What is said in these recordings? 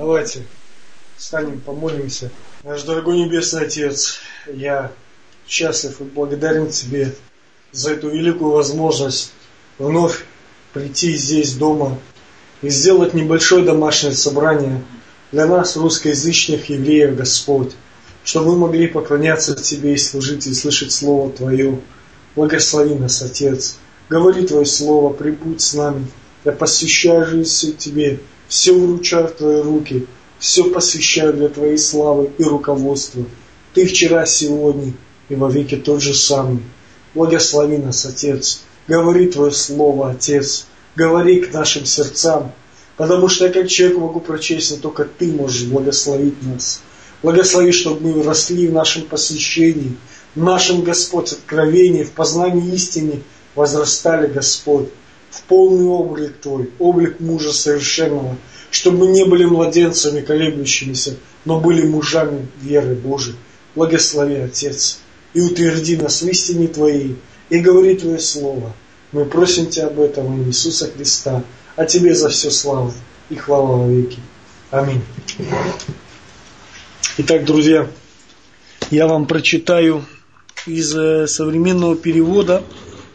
Давайте встанем, помолимся. Наш дорогой Небесный Отец, я счастлив и благодарен Тебе за эту великую возможность вновь прийти здесь дома и сделать небольшое домашнее собрание для нас, русскоязычных евреев, Господь, чтобы мы могли поклоняться Тебе и служить, и слышать Слово Твое. Благослови нас, Отец. Говори Твое Слово, прибудь с нами. Я посвящаю жизнь Тебе, все вручаю в Твои руки, все посвящаю для Твоей славы и руководства. Ты вчера, сегодня и вовеки тот же самый. Благослови нас, Отец. Говори Твое Слово, Отец. Говори к нашим сердцам, потому что я как человек могу прочесть, но только Ты можешь благословить нас. Благослови, чтобы мы росли в нашем посвящении, в нашем, Господь, откровении, в познании истины, возрастали, Господь, в полный облик Твой, облик мужа совершенного, чтобы мы не были младенцами колеблющимися, но были мужами веры Божией. Благослови, Отец, и утверди нас в истине Твоей, и говори Твое Слово. Мы просим Тебя об этом во имя Иисуса Христа, а Тебе за все слава и хвала во веки. Аминь. Итак, друзья, я вам прочитаю из современного перевода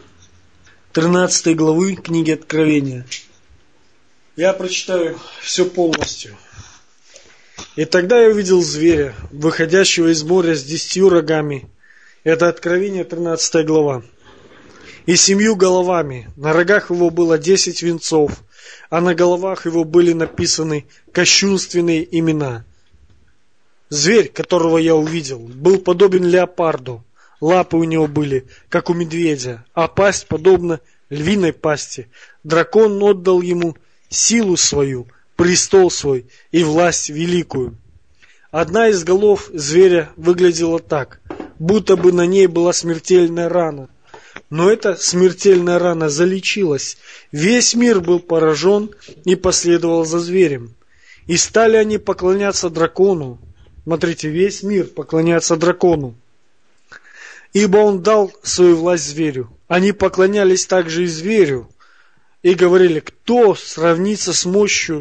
13 главы книги Откровения. Я прочитаю все полностью. «И тогда я увидел зверя, выходящего из моря с 10 рогами». Это Откровение, 13 глава. «И 7 головами. На рогах его было 10 венцов, а на головах его были написаны кощунственные имена. Зверь, которого я увидел, был подобен леопарду. Лапы у него были, как у медведя, а пасть подобна львиной пасти. Дракон отдал ему силу свою, престол свой и власть великую. Одна из голов зверя выглядела так, будто бы на ней была смертельная рана. Но эта смертельная рана залечилась. Весь мир был поражен и последовал за зверем. И стали они поклоняться дракону». Смотрите, весь мир поклоняется дракону. «Ибо он дал свою власть зверю. Они поклонялись также и зверю и говорили: кто сравнится мощью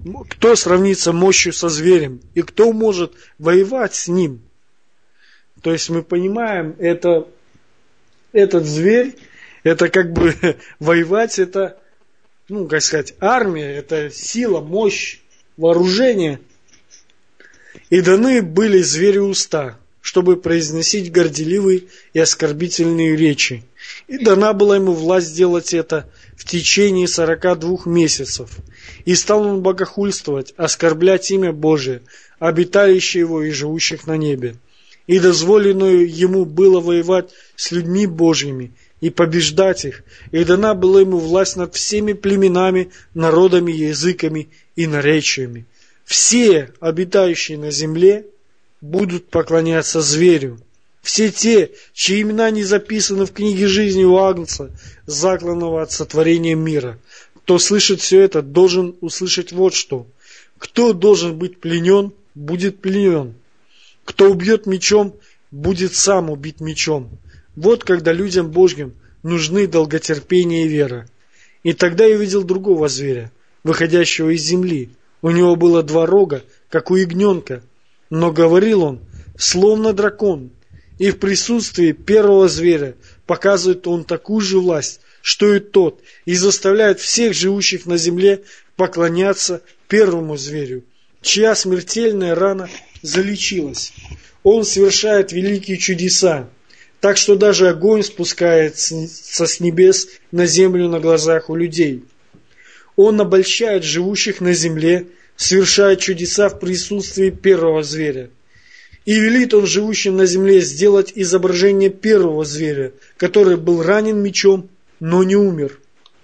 со зверем, и кто может воевать с ним?» То есть мы понимаем, этот зверь, это как бы воевать, это, как сказать, армия, это сила, мощь, вооружение. «И даны были зверю уста, чтобы произносить горделивые и оскорбительные речи. И дана была ему власть делать это в течение 42 месяцев. И стал он богохульствовать, оскорблять имя Божие, обиталище его и живущих на небе. И дозволено ему было воевать с людьми Божьими и побеждать их. И дана была ему власть над всеми племенами, народами, языками и наречиями. Все, обитающие на земле, будут поклоняться зверю. Все те, чьи имена не записаны в книге жизни у Агнца, закланного от сотворения мира. Кто слышит все это, должен услышать вот что. Кто должен быть пленен, будет пленен. Кто убьет мечом, будет сам убит мечом. Вот когда людям Божьим нужны долготерпение и вера. И тогда я увидел другого зверя, выходящего из земли. У него было 2 рога, как у ягненка, но говорил он, словно дракон. И в присутствии первого зверя показывает он такую же власть, что и тот, и заставляет всех живущих на земле поклоняться первому зверю, чья смертельная рана залечилась. Он совершает великие чудеса, так что даже огонь спускается с небес на землю на глазах у людей. Он обольщает живущих на земле, совершает чудеса в присутствии первого зверя. И велит он живущим на земле сделать изображение первого зверя, который был ранен мечом, но не умер.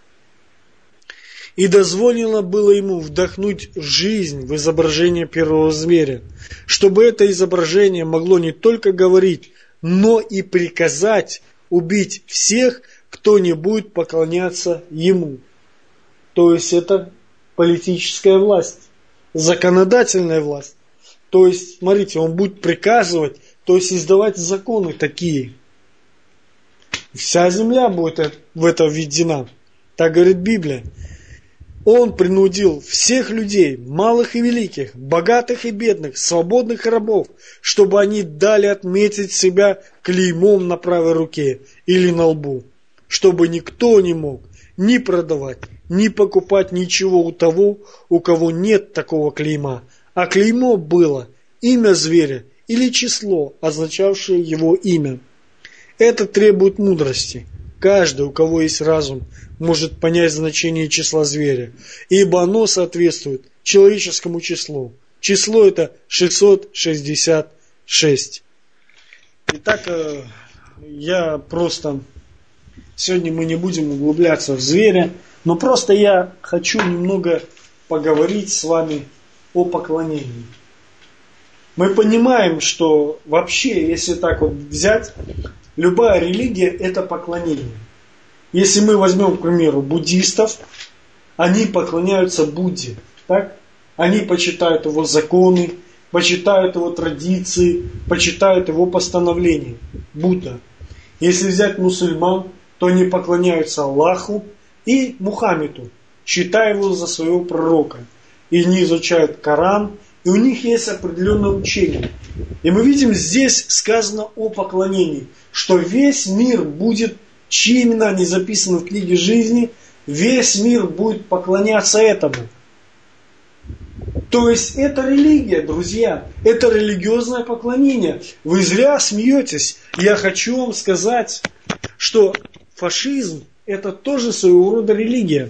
И дозволено было ему вдохнуть жизнь в изображение первого зверя, чтобы это изображение могло не только говорить, но и приказать убить всех, кто не будет поклоняться ему. То есть это политическая власть, законодательная власть. То есть, смотрите, он будет приказывать, то есть издавать законы такие. Вся земля будет в это введена. Так говорит Библия. Он принудил всех людей, малых и великих, богатых и бедных, свободных и рабов, чтобы они дали отметить себя клеймом на правой руке или на лбу, чтобы никто не мог ни продавать, ни покупать ничего у того, у кого нет такого клейма. А клеймо было имя зверя или число, означавшее его имя. Это требует мудрости. Каждый, у кого есть разум, может понять значение числа зверя, ибо оно соответствует человеческому числу. Число это 666. Итак, сегодня мы не будем углубляться в зверя, но просто я хочу немного поговорить с вами о поклонении. Мы понимаем, что вообще, если так вот взять, любая религия – это поклонение. Если мы возьмем, к примеру, буддистов, они поклоняются Будде. Так? Они почитают его законы, почитают его традиции, почитают его постановления. Будда. Если взять мусульман, то они поклоняются Аллаху и Мухаммеду, считая его за своего пророка. И они изучают Коран, и у них есть определенное учение. И мы видим, здесь сказано о поклонении, что весь мир будет, чьи имена не записаны в книге жизни, весь мир будет поклоняться этому. То есть это религия, друзья, это религиозное поклонение. Вы зря смеетесь. Я хочу вам сказать, что фашизм это тоже своего рода религия.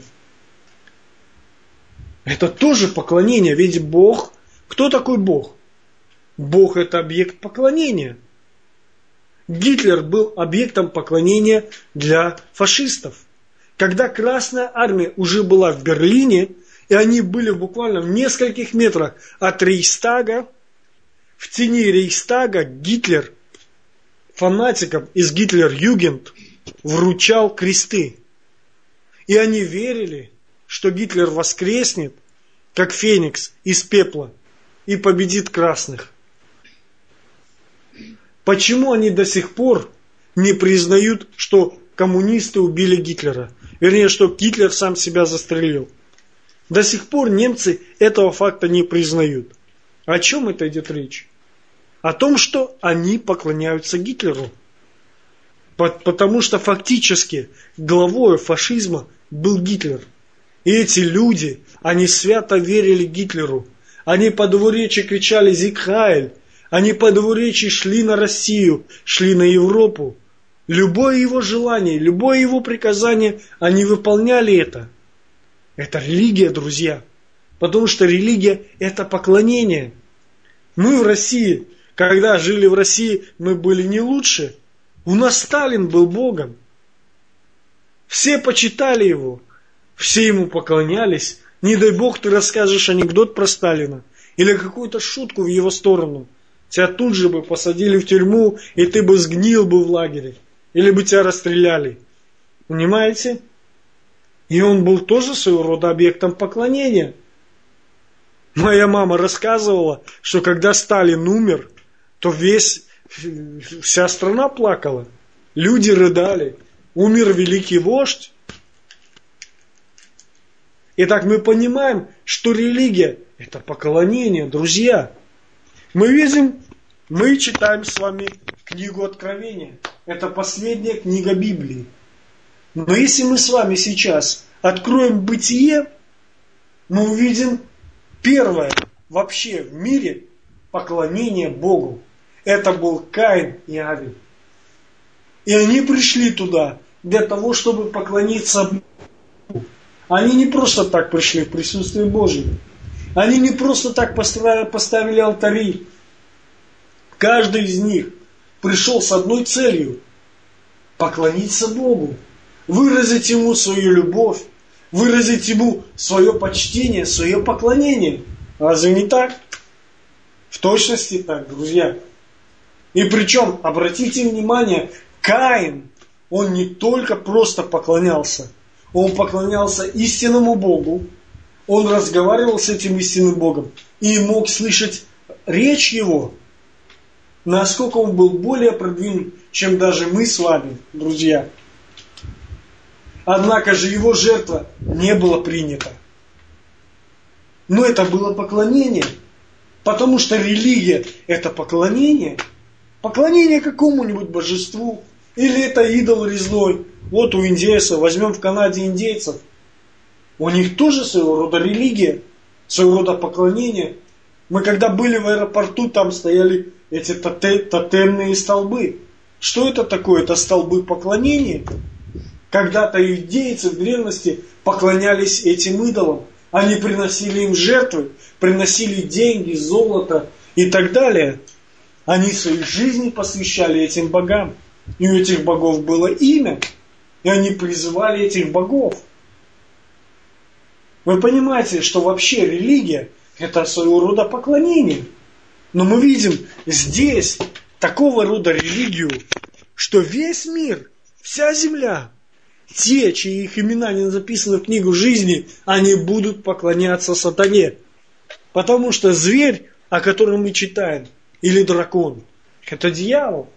Это тоже поклонение, ведь Бог, кто такой Бог? Бог это объект поклонения. Гитлер был объектом поклонения для фашистов. Когда Красная Армия уже была в Берлине, и они были буквально в нескольких метрах от Рейхстага, в тени Рейхстага Гитлер фанатикам из Гитлер-Югенд вручал кресты. И они верили, что Гитлер воскреснет, как феникс из пепла, и победит красных. Почему они до сих пор не признают, что коммунисты убили Гитлера? Вернее, что Гитлер сам себя застрелил. До сих пор немцы этого факта не признают. О чем это идет речь? О том, что они поклоняются Гитлеру. Потому что фактически главой фашизма был Гитлер. И эти люди, они свято верили Гитлеру. Они по двуречи кричали «Зиг Хайль». Они по двуречи шли на Россию, шли на Европу. Любое его желание, любое его приказание, они выполняли это. Это религия, друзья. Потому что религия – это поклонение. Мы в России, когда жили в России, мы были не лучше. У нас Сталин был Богом. Все почитали его. Все ему поклонялись. Не дай Бог ты расскажешь анекдот про Сталина. Или какую-то шутку в его сторону. Тебя тут же бы посадили в тюрьму, и ты бы сгнил бы в лагере. Или бы тебя расстреляли. Понимаете? И он был тоже своего рода объектом поклонения. Моя мама рассказывала, что когда Сталин умер, то вся страна плакала. Люди рыдали. Умер великий вождь. Итак, мы понимаем, что религия – это поклонение, друзья. Мы читаем с вами книгу Откровения. Это последняя книга Библии. Но если мы с вами сейчас откроем Бытие, мы увидим первое вообще в мире поклонение Богу. Это был Каин и Авель. И они пришли туда для того, чтобы поклониться Богу. Они не просто так пришли в присутствие Божие. Они не просто так поставили алтари. Каждый из них пришел с одной целью – поклониться Богу, выразить Ему свою любовь, выразить Ему свое почтение, свое поклонение. Разве не так? В точности так, друзья. И причем, обратите внимание, Каин, он не только просто поклонялся, он поклонялся истинному Богу, он разговаривал с этим истинным Богом и мог слышать речь Его. Насколько он был более продвинут, чем даже мы с вами, друзья. Однако же его жертва не была принята. Но это было поклонение. Потому что религия – это поклонение. Поклонение какому-нибудь божеству. Или это идол резной. Вот у индейцев, возьмем в Канаде индейцев. У них тоже своего рода религия, своего рода поклонение. Мы когда были в аэропорту, там стояли эти тотемные столбы. Что это такое? Это столбы поклонения. Когда-то иудейцы в древности поклонялись этим идолам. Они приносили им жертвы, приносили деньги, золото и так далее. Они свои жизни посвящали этим богам. И у этих богов было имя. И они призывали этих богов. Вы понимаете, что вообще религия – это своего рода поклонение. Но мы видим здесь такого рода религию, что весь мир, вся земля, те, чьи их имена не записаны в книгу жизни, они будут поклоняться сатане. Потому что зверь, о котором мы читаем, или дракон, это дьявол.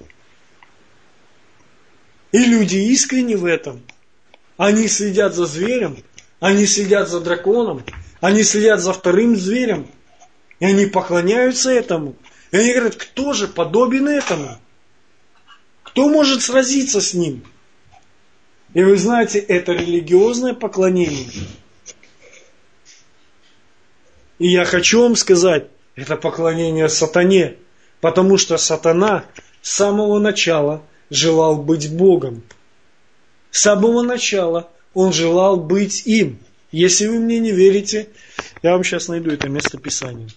И люди искренне в этом. Они следят за зверем, они следят за драконом, они следят за вторым зверем. И они поклоняются этому. И они говорят, кто же подобен этому? Кто может сразиться с ним? И вы знаете, это религиозное поклонение. И я хочу вам сказать, это поклонение сатане. Потому что сатана с самого начала желал быть Богом. С самого начала он желал быть им. Если вы мне не верите, я вам сейчас найду это место Писания.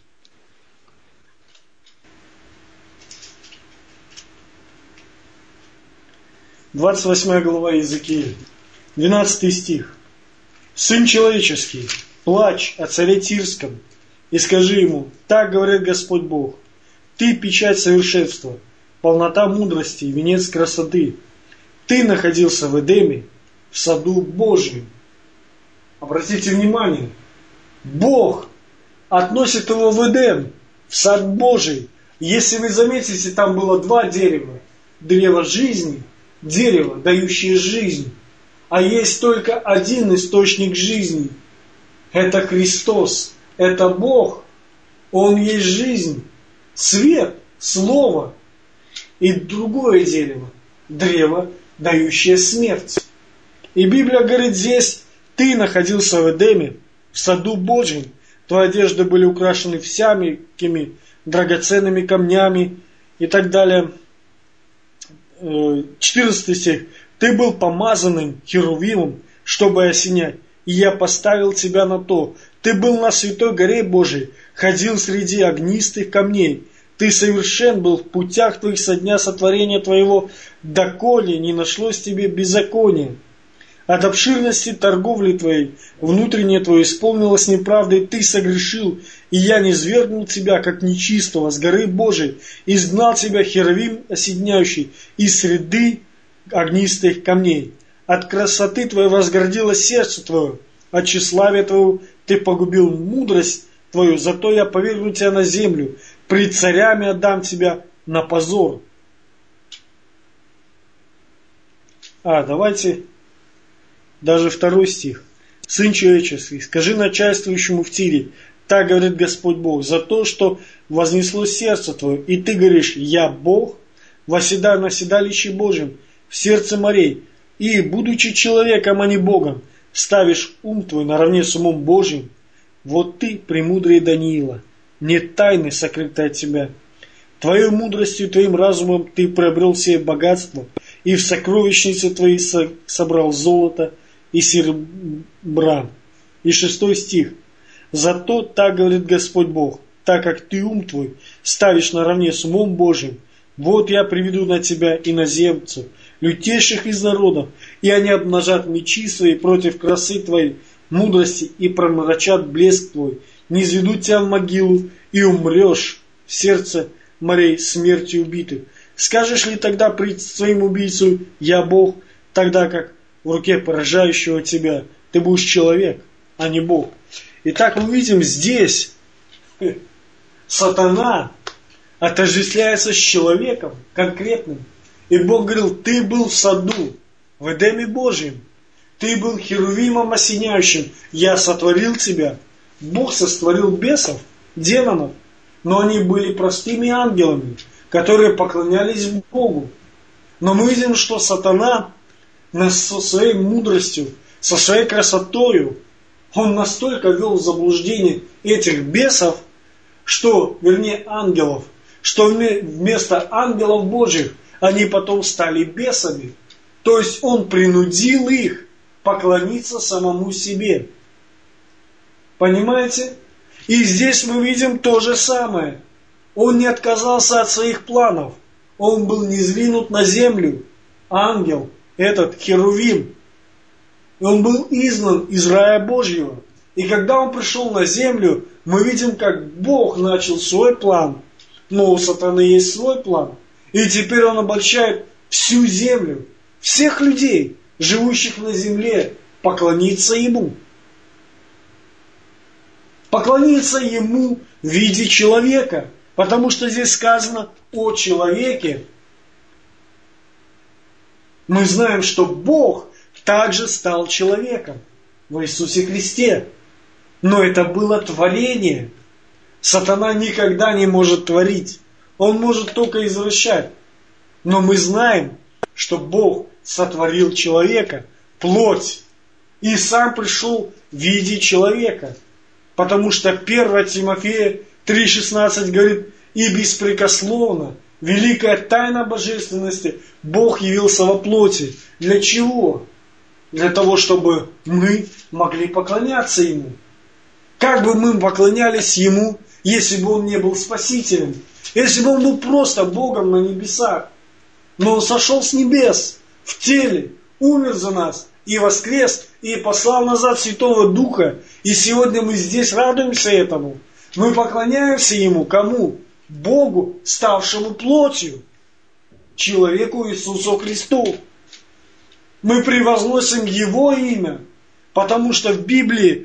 Двадцать 28 глава Иезекииля, 12 стих. «Сын человеческий, плачь о царе Тирском, и скажи ему, так говорит Господь Бог, ты печать совершенства, полнота мудрости и венец красоты. Ты находился в Эдеме, в саду Божьем». Обратите внимание, Бог относит его в Эдем, в сад Божий. Если вы заметите, там было два дерева. Древо жизни, дерево, дающее жизнь. А есть только один источник жизни. Это Христос, это Бог. Он есть жизнь, свет, слово. И другое дерево, древо, дающее смерть. И Библия говорит здесь, ты находился в Эдеме, в саду Божьем. Твои одежды были украшены всякими драгоценными камнями и так далее. 14 стих. Ты был помазанным херувимом, чтобы осенять, и я поставил тебя на то. Ты был на святой горе Божией, ходил среди огнистых камней. Ты совершен был в путях твоих со дня сотворения твоего, доколе не нашлось тебе беззакония. От обширности торговли твоей внутреннее твое исполнилось неправдой, ты согрешил, и я низвергнул тебя, как нечистого, с горы Божией, и изгнал тебя херувим осенняющий из среды огнистых камней. От красоты твоей возгордилось сердце твое, от тщеславия твоего ты погубил мудрость твою, зато я повергну тебя на землю, пред царями отдам тебя на позор. Давайте даже 2 стих. Сын человеческий, скажи начальствующему в Тире, так говорит Господь Бог, за то, что вознесло сердце твое, и ты говоришь, я Бог, восседаю на седалище Божьем, в сердце морей, и, будучи человеком, а не Богом, ставишь ум твой наравне с умом Божьим. Вот ты, премудрый Даниила, нет тайны сокрытой от тебя. Твоей мудростью, твоим разумом ты приобрел все богатства, и в сокровищнице твоей собрал золото и серебра. И 6 стих. Зато так говорит Господь Бог, так как ты ум твой ставишь наравне с умом Божьим, вот я приведу на тебя иноземцев, лютейших из народов, и они обнажат мечи свои против красы твоей, мудрости, и промрачат блеск твой, не изведут тебя в могилу, и умрешь в сердце морей смертью убитых. Скажешь ли тогда пред своим убийцу, я Бог, тогда как в руке поражающего тебя ты будешь человек, а не Бог. Итак, мы видим здесь, сатана отождествляется с человеком конкретным. И Бог говорил, ты был в саду, в Эдеме Божьем, ты был херувимом осеняющим, я сотворил тебя, Бог сотворил бесов, демонов, но они были простыми ангелами, которые поклонялись Богу. Но мы видим, что сатана со своей мудростью, со своей красотою, он настолько ввел в заблуждение этих бесов, ангелов, что вместо ангелов Божьих они потом стали бесами. То есть он принудил их поклониться самому себе. Понимаете? И здесь мы видим то же самое. Он не отказался от своих планов. Он был низвинут на землю. Ангел, этот Херувим. Он был изгнан из рая Божьего. И когда он пришел на землю, мы видим, как Бог начал свой план. Но у сатаны есть свой план. И теперь он обольщает всю землю, всех людей, живущих на земле, поклониться ему. Поклониться ему в виде человека. Потому что здесь сказано о человеке. Мы знаем, что Бог также стал человеком в Иисусе Христе. Но это было творение. Сатана никогда не может творить. Он может только извращать. Но мы знаем, что Бог сотворил человека, плоть, и сам пришел в виде человека. Потому что 1 Тимофея 3,16 говорит: «И беспрекословно, великая тайна божественности, Бог явился во плоти». Для чего? Для того, чтобы мы могли поклоняться Ему. Как бы мы поклонялись Ему, если бы Он не был Спасителем? Если бы Он был просто Богом на небесах. Но Он сошел с небес в теле, умер за нас и воскрес, и послал назад Святого Духа. И сегодня мы здесь радуемся этому. Мы поклоняемся Ему. Кому? Богу, ставшему плотью. Человеку Иисусу Христу. Мы превозносим Его имя. Потому что в Библии,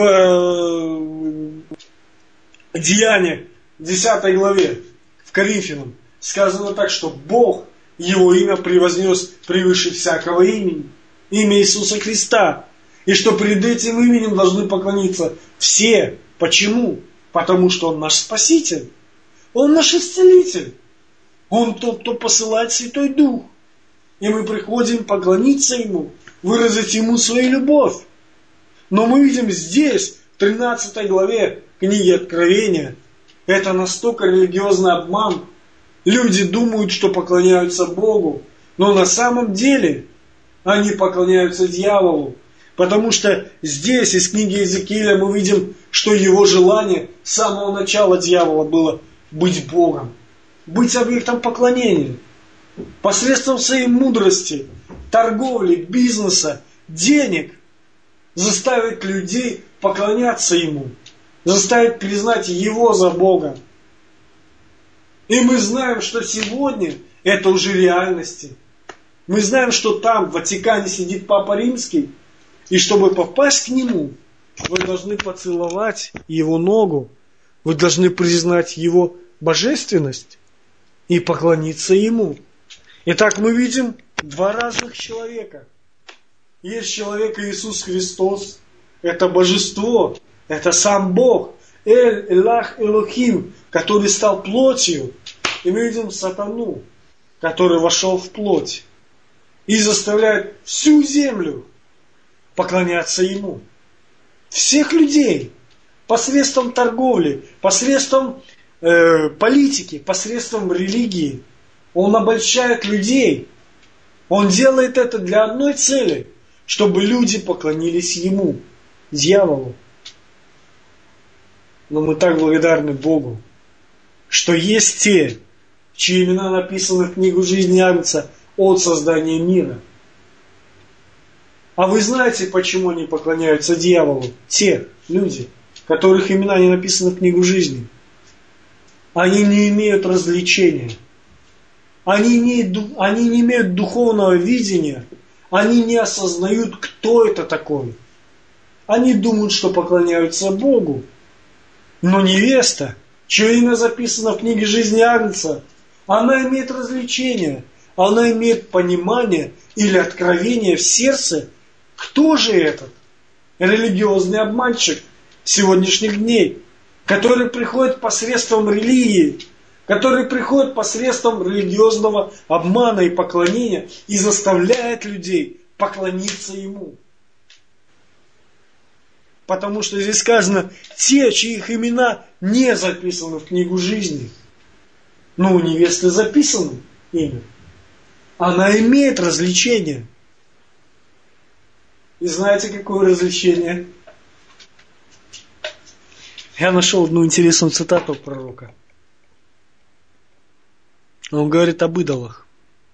в Деяниях, 10 главе, в Коринфянам, сказано так, что Бог Его имя превознес превыше всякого имени. Имя Иисуса Христа. И что перед этим именем должны поклониться все. Почему? Потому что Он наш Спаситель. Он наш Исцелитель. Он тот, кто посылает Святой Дух. И мы приходим поклониться Ему, выразить Ему свою любовь. Но мы видим здесь, в 13 главе книги Откровения, это настолько религиозный обман. Люди думают, что поклоняются Богу, но на самом деле они поклоняются дьяволу. Потому что здесь, из книги Иезекииля, мы видим, что его желание с самого начала дьявола было быть Богом, быть объектом поклонения. Посредством своей мудрости, торговли, бизнеса, денег заставить людей поклоняться Ему, заставить признать Его за Бога. И мы знаем, что сегодня это уже реальности. Мы знаем, что там, в Ватикане, сидит Папа Римский, и чтобы попасть к Нему, вы должны поцеловать Его ногу, вы должны признать Его божественность и поклониться Ему. Итак, мы видим два разных человека. Есть человек Иисус Христос, это божество, это сам Бог, Элах Элохим, который стал плотью. И мы видим сатану, который вошел в плоть и заставляет всю землю поклоняться Ему. Всех людей посредством торговли, посредством политики, посредством религии. Он обольщает людей. Он делает это для одной цели, чтобы люди поклонились Ему, дьяволу. Но мы так благодарны Богу, что есть те, чьи имена написаны в книгу жизни Агнца от создания мира. А вы знаете, почему они поклоняются дьяволу? Те люди, которых имена не написаны в книгу жизни. Они не имеют развлечения. Они не имеют духовного видения. Они не осознают, кто это такой. Они думают, что поклоняются Богу. Но невеста, чье имя записано в книге жизни Агнца, она имеет развлечение. Она имеет понимание или откровение в сердце. Кто же этот религиозный обманщик, сегодняшних дней, который приходит посредством религии, который приходит посредством религиозного обмана и поклонения и заставляет людей поклониться ему. Потому что здесь сказано, те, чьих имена не записаны в книгу жизни. Но у невесты записано имя. Она имеет развлечение. И знаете, какое развлечение? Я нашел одну интересную цитату пророка. Он говорит об идолах.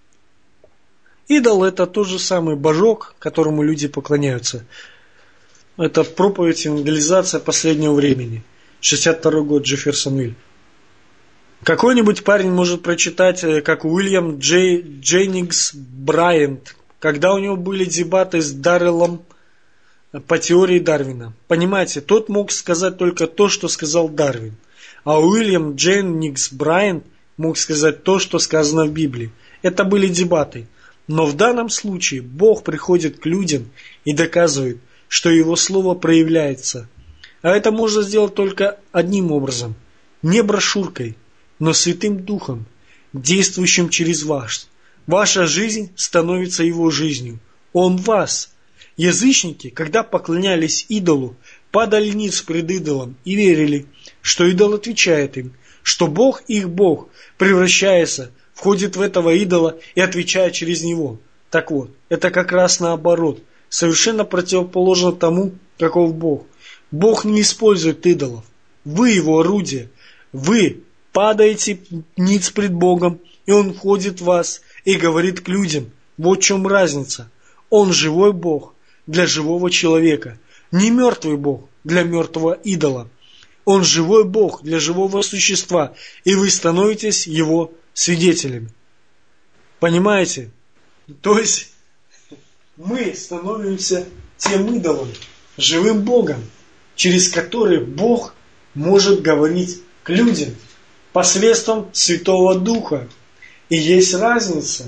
Идол — это тот же самый божок, которому люди поклоняются. Это проповедь евангелизация последнего времени. 62-й год, Джефферсонвиль. Какой-нибудь парень может прочитать, как Уильям Дженнингс Брайант, когда у него были дебаты с Дарреллом по теории Дарвина. Понимаете, тот мог сказать только то, что сказал Дарвин. А Уильям Дженнингс Брайант мог сказать то, что сказано в Библии. Это были дебаты. Но в данном случае Бог приходит к людям и доказывает, что Его Слово проявляется. А это можно сделать только одним образом. Не брошюркой, но Святым Духом, действующим через вас. Ваша жизнь становится Его жизнью. Он в вас. Язычники, когда поклонялись идолу, падали ниц пред идолом и верили, что идол отвечает им, что Бог их Бог, превращается, входит в этого идола и отвечает через него. Так вот, это как раз наоборот, совершенно противоположно тому, каков Бог. Бог не использует идолов. Вы Его орудие. Вы падаете ниц пред Богом, и Он входит в вас и говорит к людям. Вот в чем разница. Он живой Бог для живого человека, не мертвый Бог для мертвого идола. Он живой Бог для живого существа, и вы становитесь Его свидетелями. Понимаете? То есть мы становимся тем идолом, живым Богом, через который Бог может говорить к людям посредством Святого Духа. И есть разница.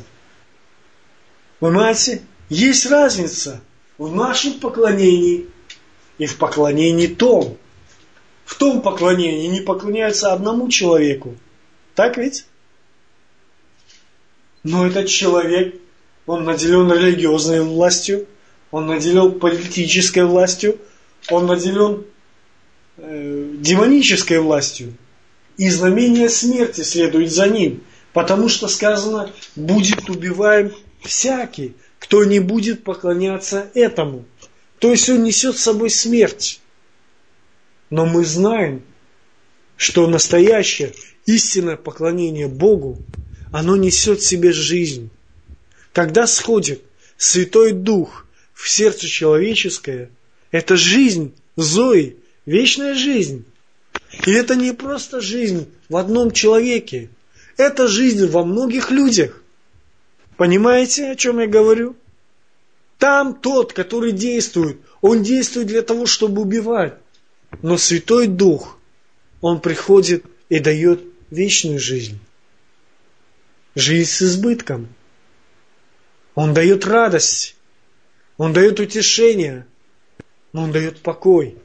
Понимаете? Есть разница в нашем поклонении и в поклонении том. В том поклонении не поклоняются одному человеку. Так ведь? Но этот человек, он наделен религиозной властью, он наделен политической властью, он наделен демонической властью. И знамение смерти следует за ним. Потому что сказано, будет убиваем всякий, кто не будет поклоняться этому. То есть он несет с собой смерть. Но мы знаем, что настоящее, истинное поклонение Богу, оно несет в себе жизнь. Когда сходит Святой Дух в сердце человеческое, это жизнь, Зои, вечная жизнь. И это не просто жизнь в одном человеке, это жизнь во многих людях. Понимаете, о чем я говорю? Там тот, который действует, он действует для того, чтобы убивать. Но Святой Дух, Он приходит и дает вечную жизнь. Жизнь с избытком. Он дает радость. Он дает утешение. Он дает покой.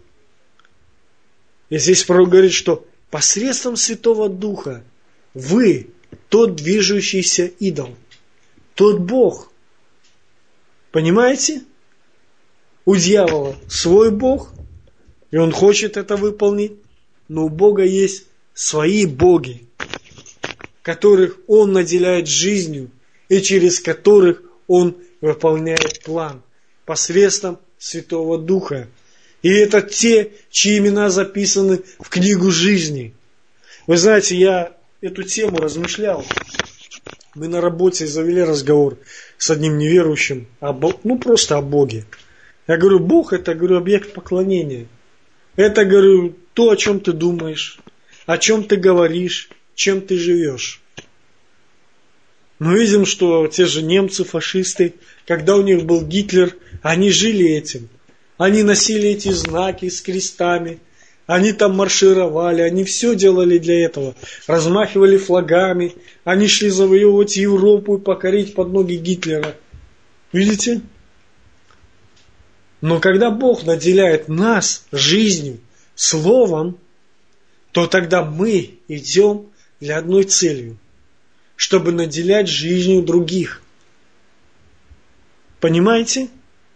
И здесь пророк говорит, что посредством Святого Духа вы тот движущийся идол. Тот Бог. Понимаете? У дьявола свой Бог, и он хочет это выполнить, но у Бога есть свои боги, которых Он наделяет жизнью, и через которых Он выполняет план посредством Святого Духа. И это те, чьи имена записаны в книгу жизни. Вы знаете, я эту тему размышлял. Мы на работе завели разговор с одним неверующим, просто о Боге. Я говорю, Бог это, объект поклонения. Это, то, о чем ты думаешь, о чем ты говоришь, чем ты живешь. Мы видим, что те же немцы, фашисты, когда у них был Гитлер, они жили этим. Они носили эти знаки с крестами, они там маршировали, они все делали для этого. Размахивали флагами, они шли завоевывать Европу и покорить под ноги Гитлера. Видите? Но когда Бог наделяет нас жизнью, словом, то тогда мы идем для одной цели, чтобы наделять жизнью других. Понимаете?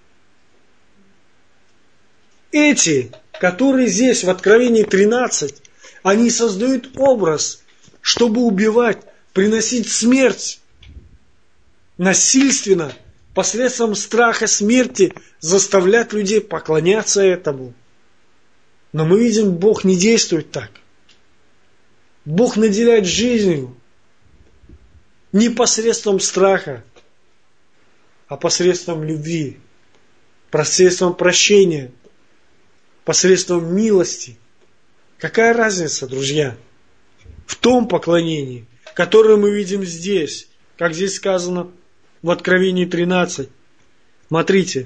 Эти, которые здесь в Откровении 13, они создают образ, чтобы убивать, приносить смерть насильственно, посредством страха смерти, заставлять людей поклоняться этому. Но мы видим, Бог не действует так. Бог наделяет жизнью не посредством страха, а посредством любви, посредством прощения, посредством милости. Какая разница, друзья, в том поклонении, которое мы видим здесь, как здесь сказано в Откровении 13. Смотрите.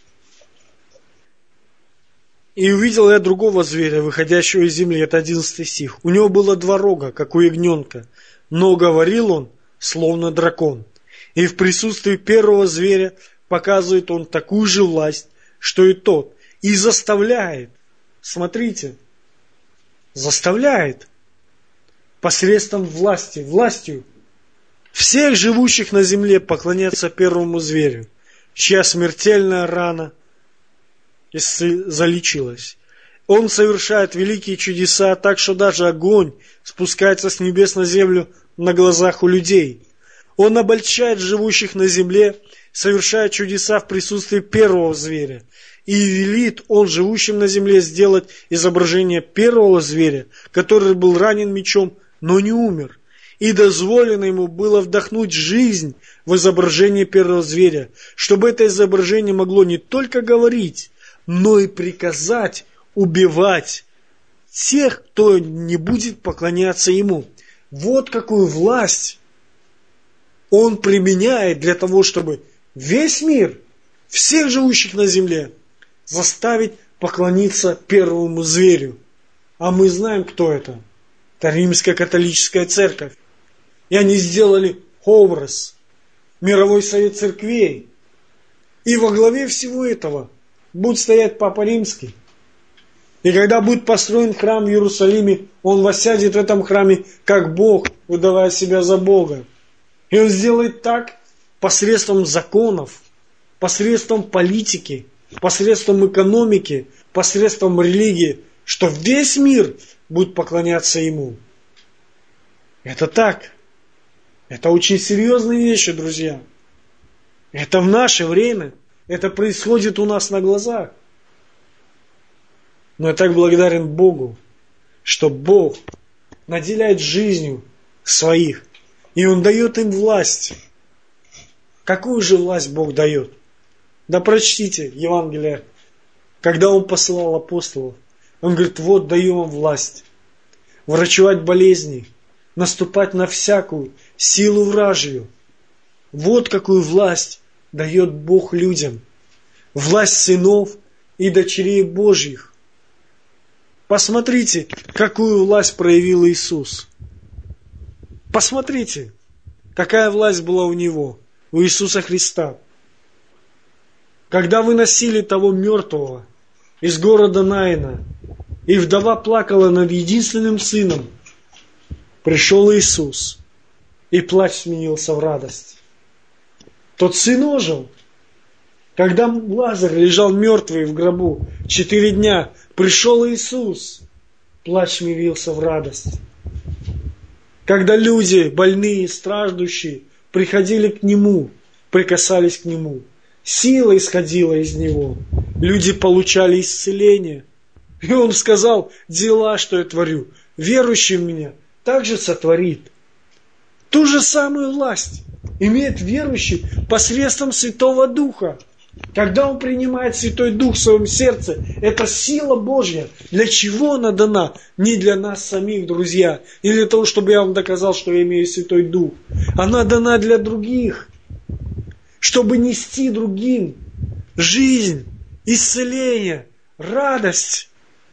«И увидел я другого зверя, выходящего из земли». Это 11 стих. «У него было 2 рога, как у ягненка, но говорил он, словно дракон. И в присутствии первого зверя показывает он такую же власть, что и тот, и заставляет». Смотрите, заставляет посредством властью всех живущих на земле поклоняться первому зверю, чья смертельная рана залечилась. Он совершает великие чудеса, так что даже огонь спускается с небес на землю на глазах у людей. Он обольщает живущих на земле, совершая чудеса в присутствии первого зверя. И велит он живущим на земле сделать изображение первого зверя, который был ранен мечом, но не умер. И дозволено ему было вдохнуть жизнь в изображение первого зверя, чтобы это изображение могло не только говорить, но и приказать убивать тех, кто не будет поклоняться ему. Вот какую власть он применяет для того, чтобы весь мир, всех живущих на земле, заставить поклониться первому зверю. А мы знаем, кто это. Это Римская католическая церковь. И они сделали образ, мировой совет церквей. И во главе всего этого будет стоять Папа Римский. И когда будет построен храм в Иерусалиме, он воссядет в этом храме как Бог, выдавая себя за Бога. И он сделает так посредством законов, посредством политики, посредством экономики, посредством религии, что весь мир будет поклоняться ему. Это так. Это очень серьезные вещи, друзья. Это в наше время. Это происходит у нас на глазах. Но я так благодарен Богу, что Бог наделяет жизнью своих. И Он дает им власть. Какую же власть Бог дает? Да прочтите Евангелие, когда Он посылал апостолов. Он говорит, вот даю вам власть. Врачевать болезни, наступать на всякую силу вражью. Вот какую власть дает Бог людям. Власть сынов и дочерей Божьих. Посмотрите, какую власть проявил Иисус. Посмотрите, какая власть была у Него, у Иисуса Христа. Когда выносили того мертвого из города Наина, и вдова плакала над единственным сыном, пришел Иисус, и плач сменился в радость. Тот сын ожил. Когда Лазарь лежал мертвый в гробу 4 дня, пришел Иисус, плач сменился в радость. Когда люди, больные, страждущие, приходили к Нему, прикасались к Нему, сила исходила из Него, люди получали исцеление. И Он сказал, дела, что я творю, верующий в Меня также сотворит. Ту же самую власть имеет верующий посредством Святого Духа. Когда он принимает Святой Дух в своем сердце, это сила Божья. Для чего она дана? Не для нас самих, друзья. Не для того, чтобы я вам доказал, что я имею Святой Дух. Она дана для других. Чтобы нести другим жизнь, исцеление, радость.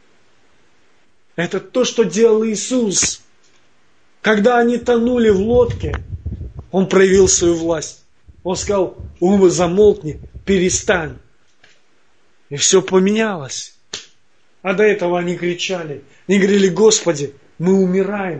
Это то, что делал Иисус. Когда они тонули в лодке, Он проявил свою власть. Он сказал, замолкни, перестань. И все поменялось. А до этого они кричали. Они говорили: Господи, мы умираем.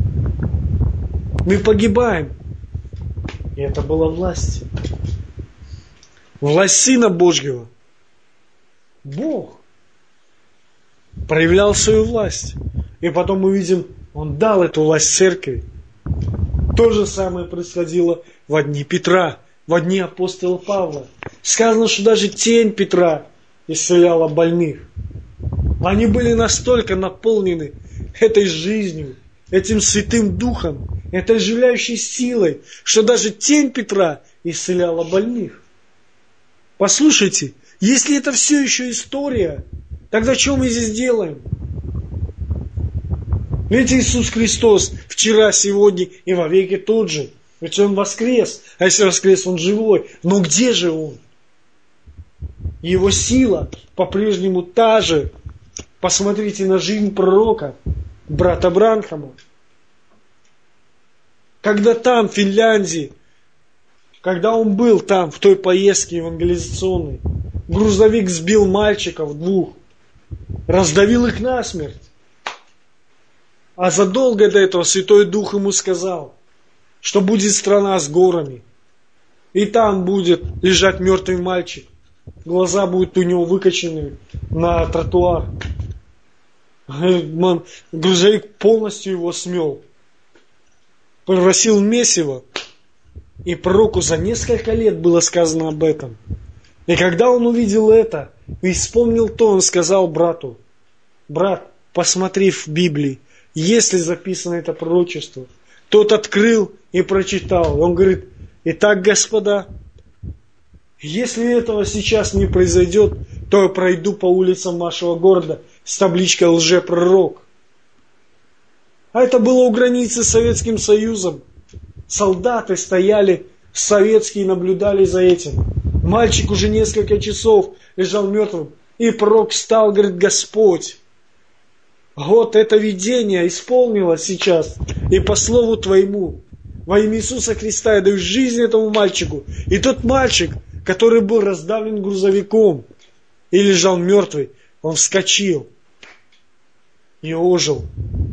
Мы погибаем. И это была власть. Власть Сына Божьего. Бог проявлял свою власть. И потом мы видим, Он дал эту власть церкви. То же самое происходило в дни Петра, в дни апостола Павла. Сказано, что даже тень Петра исцеляла больных. Они были настолько наполнены этой жизнью, этим Святым Духом, этой оживляющей силой, что даже тень Петра исцеляла больных. Послушайте, если это все еще история, тогда что мы здесь делаем? Ведь Иисус Христос вчера, сегодня и вовеки тот же. Ведь Он воскрес, а если воскрес, Он живой. Но где же Он? Его сила по-прежнему та же. Посмотрите на жизнь пророка, брата Бранхама. Когда там, в Финляндии, когда он был там, в той поездке евангелизационной, грузовик сбил мальчиков 2, раздавил их насмерть. А задолго до этого Святой Дух ему сказал, что будет страна с горами, и там будет лежать мертвый мальчик, глаза будут у него выкочены на тротуар. Грузовик полностью его смел, превратил в месиво. И пророку за несколько лет было сказано об этом. И когда он увидел это и вспомнил то, он сказал брату: брат, посмотри в Библии, есть ли записано это пророчество. Тот открыл и прочитал. Он говорит: итак, господа, если этого сейчас не произойдет, то я пройду по улицам вашего города с табличкой «Лжепророк». А это было у границы с Советским Союзом. Солдаты стояли советские и наблюдали за этим. Мальчик уже несколько часов лежал мертвым. И пророк встал, говорит: Господь, вот это видение исполнилось сейчас. И по слову Твоему, во имя Иисуса Христа, я даю жизнь этому мальчику. И тот мальчик, который был раздавлен грузовиком и лежал мертвый, он вскочил и ожил.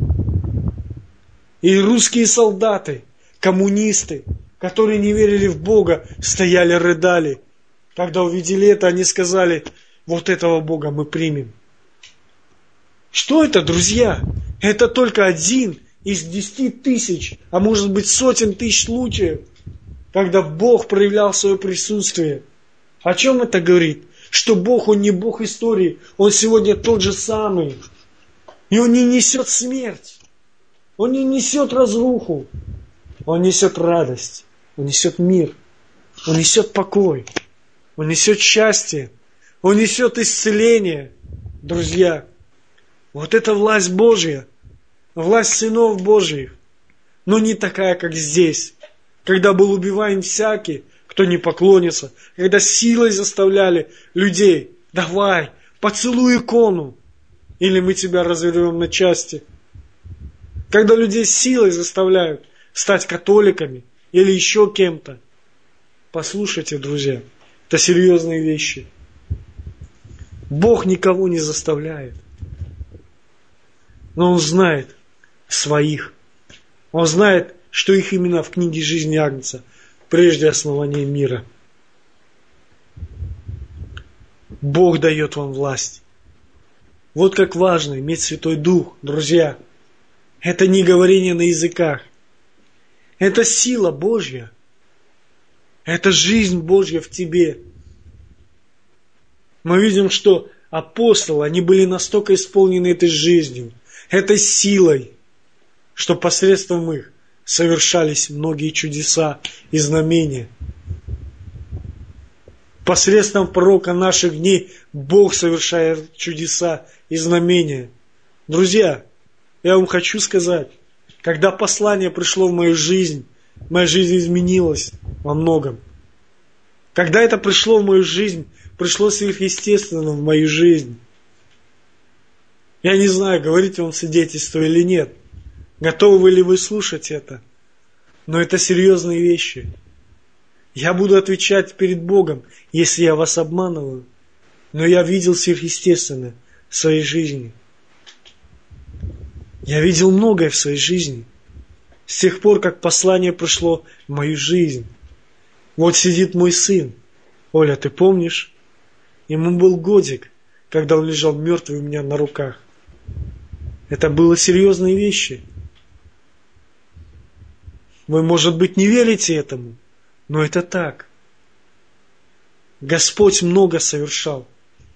И русские солдаты, коммунисты, которые не верили в Бога, стояли, рыдали. Когда увидели это, они сказали: вот этого Бога мы примем. Что это, друзья? Это только 1 из 10 тысяч, а может быть сотен тысяч случаев, когда Бог проявлял свое присутствие. О чем это говорит? Что Бог, Он не Бог истории, Он сегодня тот же самый. И Он не несет смерть, Он не несет разруху, Он несет радость, Он несет мир, Он несет покой, Он несет счастье, Он несет исцеление. Друзья, вот это власть Божья, власть сынов Божьих, но не такая, как здесь, когда был убиваем всякий, кто не поклонится, когда силой заставляли людей: давай, поцелуй икону, или мы тебя разорвем на части. Когда людей силой заставляют стать католиками или еще кем-то. Послушайте, друзья, это серьезные вещи. Бог никого не заставляет. Но Он знает своих. Он знает, что их имена в книге жизни Агнца прежде основания мира. Бог дает вам власть. Вот как важно иметь Святой Дух, друзья. Это не говорение на языках. Это сила Божья. Это жизнь Божья в тебе. Мы видим, что апостолы, они были настолько исполнены этой жизнью, этой силой, что посредством их совершались многие чудеса и знамения. Посредством пророка наших дней Бог совершает чудеса и знамения. Друзья, я вам хочу сказать, когда послание пришло в мою жизнь, моя жизнь изменилась во многом. Когда это пришло в мою жизнь, пришло сверхъестественно в мою жизнь. Я не знаю, говорите вам свидетельство или нет. Готовы ли вы слушать это? Но это серьезные вещи. Я буду отвечать перед Богом, если я вас обманываю. Но я видел сверхъестественное в своей жизни. Я видел многое в своей жизни. С тех пор, как послание пришло в мою жизнь. Вот сидит мой сын. Оля, ты помнишь? Ему был годик, когда он лежал мертвый у меня на руках. Это были серьезные вещи. Вы, может быть, не верите этому, но это так. Господь много совершал.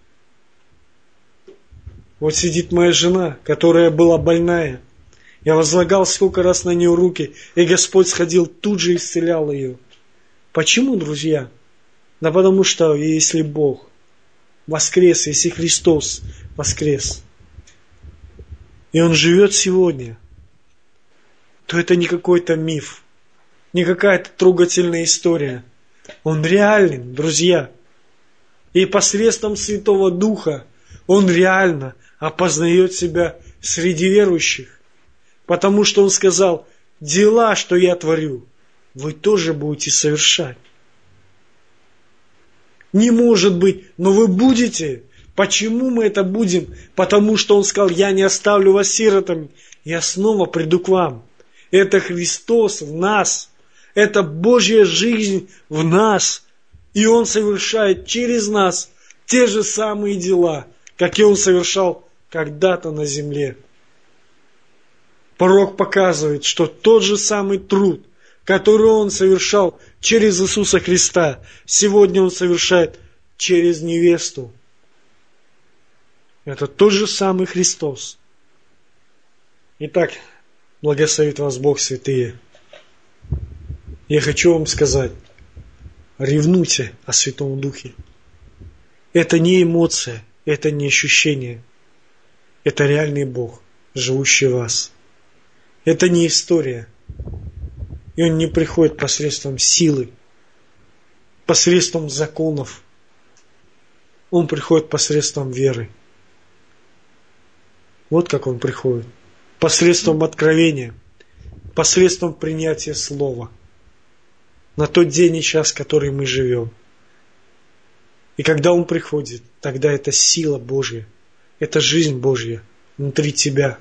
Вот сидит моя жена, которая была больная. Я возлагал сколько раз на нее руки, и Господь сходил, тут же исцелял ее. Почему, друзья? Да потому что если Бог воскрес, если Христос воскрес, и Он живет сегодня, то это не какой-то миф, не какая-то трогательная история. Он реален, друзья. И посредством Святого Духа Он реально опознает себя среди верующих. Потому что Он сказал, дела, что я творю, вы тоже будете совершать. Не может быть, но вы будете. Почему мы это будем? Потому что Он сказал, я не оставлю вас сиротами, я снова приду к вам. Это Христос в нас. Это Божья жизнь в нас. И Он совершает через нас те же самые дела, какие Он совершал когда-то на земле. Пророк показывает, что тот же самый труд, который Он совершал через Иисуса Христа, сегодня Он совершает через невесту. Это тот же самый Христос. Итак, благословит вас Бог, святые. Я хочу вам сказать, ревнуйте о Святом Духе. Это не эмоция, это не ощущение. Это реальный Бог, живущий в вас. Это не история. И Он не приходит посредством силы, посредством законов. Он приходит посредством веры. Вот как Он приходит. Посредством откровения, посредством принятия Слова. На тот день и час, в который мы живем. И когда Он приходит, тогда это сила Божья, это жизнь Божья внутри тебя.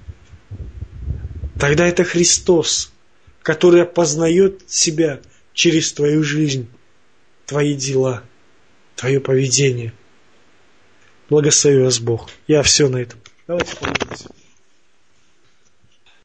Тогда это Христос, который опознает себя через твою жизнь, твои дела, твое поведение. Благослови вас Бог. Я все на этом. Давайте помолимся.